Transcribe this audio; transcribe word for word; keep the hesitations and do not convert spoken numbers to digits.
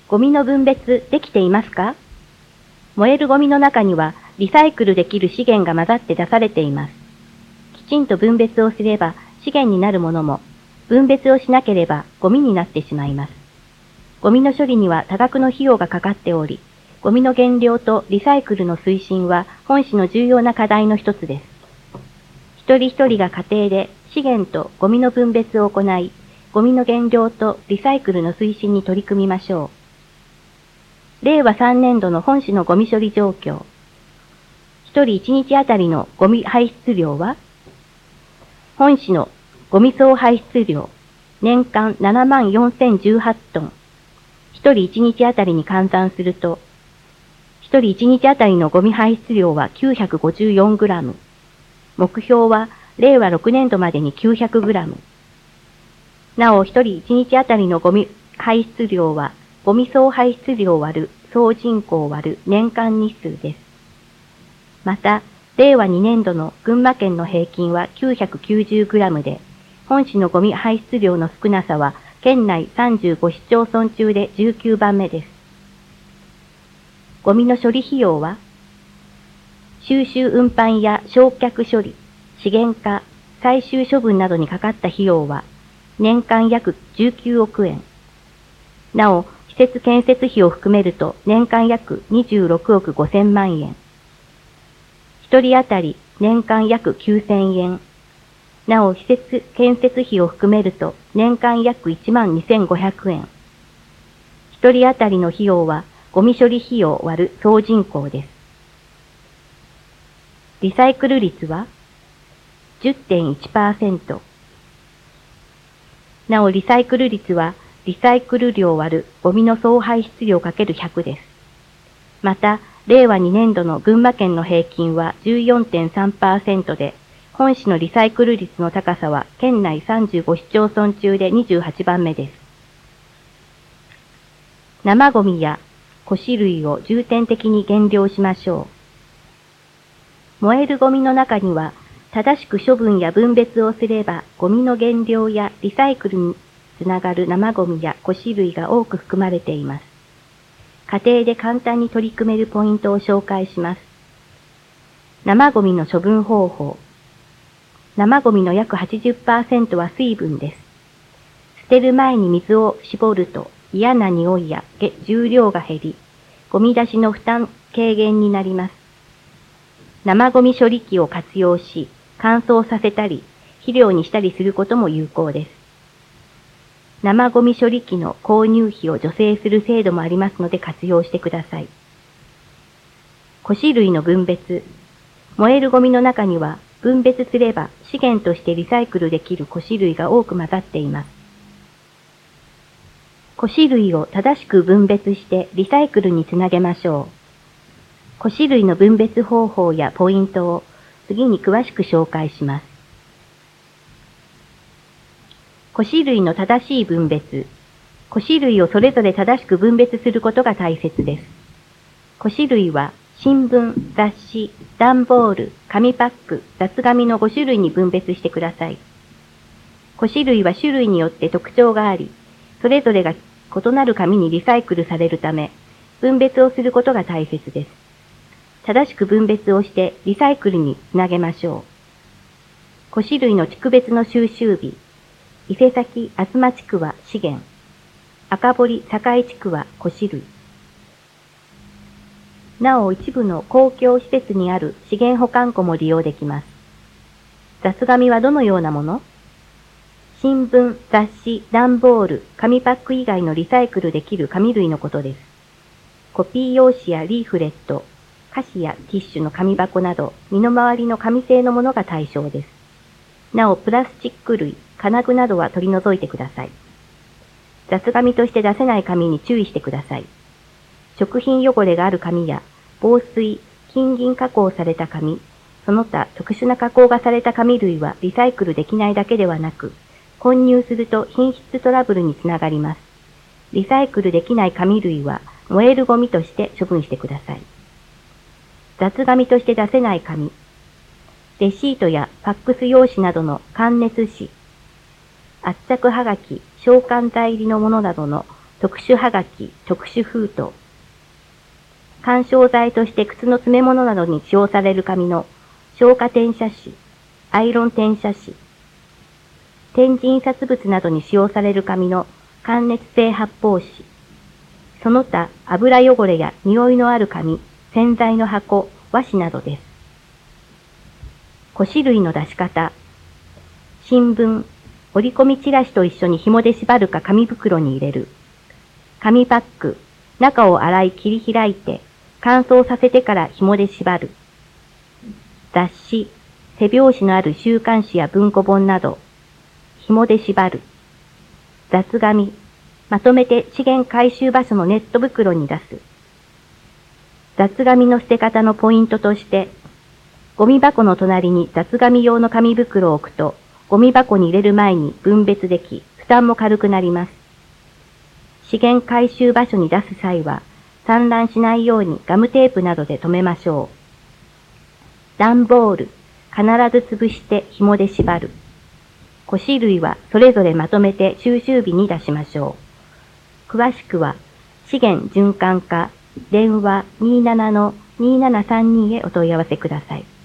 ゴミの分別できていますか？燃えるゴミの中にはリサイクルできる資源が混ざって出されています。きちんと分別をすれば資源になるものも、分別をしなければゴミになってしまいます。ゴミの処理には多額の費用がかかっており、ゴミの減量とリサイクルの推進は本市の重要な課題の一つです。一人一人が家庭で資源とゴミの分別を行い、ゴミの減量とリサイクルの推進に取り組みましょう。れいわさんねんどの本市のゴミ処理状況。一人一日あたりのゴミ排出量は、本市のゴミ総排出量、年間ななまんよんせんじゅうはちトン。一人一日あたりに換算すると、一人一日あたりのゴミ排出量はきゅうひゃくごじゅうよんグラム。目標はれいわろくねんどまでにきゅうひゃくグラム。なお、一人一日あたりのゴミ排出量は、ゴミ総排出量割る総人口割る年間日数です。また、れいわにねんどの群馬県の平均は きゅうひゃくきゅうじゅうグラム で、本市のゴミ排出量の少なさは県内さんじゅうご市町村中でじゅうきゅうばんめです。ゴミの処理費用は、収集運搬や焼却処理、資源化、最終処分などにかかった費用は、年間約じゅうきゅうおくえん。なお、施設建設費を含めると年間約にじゅうろくおくごせんまんえん。一人当たり年間約きゅうせんえん。なお、施設建設費を含めると年間約いちまんにせんごひゃくえん。一人当たりの費用はゴミ処理費用割る総人口です。リサイクル率は じゅってんいちパーセント。なお、リサイクル率はリサイクル量割るゴミの総排出量 かけるひゃく です。また、れいわにねんどの群馬県の平均は じゅうよんてんさんパーセント で、本市のリサイクル率の高さは県内さんじゅうご市町村中でにじゅうはちばんめです。生ゴミや古紙類を重点的に減量しましょう。燃えるゴミの中には、正しく処分や分別をすれば、ゴミの減量やリサイクルにつながる生ゴミや古紙類が多く含まれています。家庭で簡単に取り組めるポイントを紹介します。生ゴミの処分方法。生ゴミの約 はちじゅっパーセント は水分です。捨てる前に水を絞ると嫌な匂いや重量が減り、ゴミ出しの負担軽減になります。生ゴミ処理機を活用し、乾燥させたり、肥料にしたりすることも有効です。生ゴミ処理機の購入費を助成する制度もありますので活用してください。古紙類の分別。燃えるゴミの中には分別すれば資源としてリサイクルできる古紙類が多く混ざっています。古紙類を正しく分別してリサイクルにつなげましょう。古紙類の分別方法やポイントを次に詳しく紹介します。古紙類の正しい分別。古紙類をそれぞれ正しく分別することが大切です。古紙類は新聞、雑誌、段ボール、紙パック、雑紙のごしゅるいに分別してください。古紙類は種類によって特徴があり、それぞれが異なる紙にリサイクルされるため、分別をすることが大切です。正しく分別をしてリサイクルにつなげましょう。古紙類の地区別の収集日。伊勢崎、あすま地区は資源。赤堀、堺地区は古紙類。なお、一部の公共施設にある資源保管庫も利用できます。雑紙はどのようなもの？新聞、雑誌、段ボール、紙パック以外のリサイクルできる紙類のことです。コピー用紙やリーフレット、菓子やティッシュの紙箱など、身の回りの紙製のものが対象です。なお、プラスチック類、金具などは取り除いてください。雑紙として出せない紙に注意してください。食品汚れがある紙や、防水、金銀加工された紙、その他特殊な加工がされた紙類はリサイクルできないだけではなく、混入すると品質トラブルにつながります。リサイクルできない紙類は燃えるゴミとして処分してください。雑紙として出せない紙、レシートやファックス用紙などの感熱紙、圧着はがき、召喚剤入りのものなどの特殊はがき、特殊封筒。緩衝材として靴の詰め物などに使用される紙の消火転写紙、アイロン転写紙。展示印刷物などに使用される紙の感熱性発泡紙。その他、油汚れや匂いのある紙、洗剤の箱、和紙などです。古紙類の出し方。新聞、折り込みチラシと一緒に紐で縛るか紙袋に入れる。紙パック、中を洗い切り開いて、乾燥させてから紐で縛る。雑誌、背表紙のある週刊誌や文庫本など、紐で縛る。雑紙、まとめて資源回収場所のネット袋に出す。雑紙の捨て方のポイントとして、ゴミ箱の隣に雑紙用の紙袋を置くと、ゴミ箱に入れる前に分別でき、負担も軽くなります。資源回収場所に出す際は、散乱しないようにガムテープなどで留めましょう。段ボール、必ず潰して紐で縛る。古紙類はそれぞれまとめて収集日に出しましょう。詳しくは、資源循環課、電話 にーななのにーななさんに へお問い合わせください。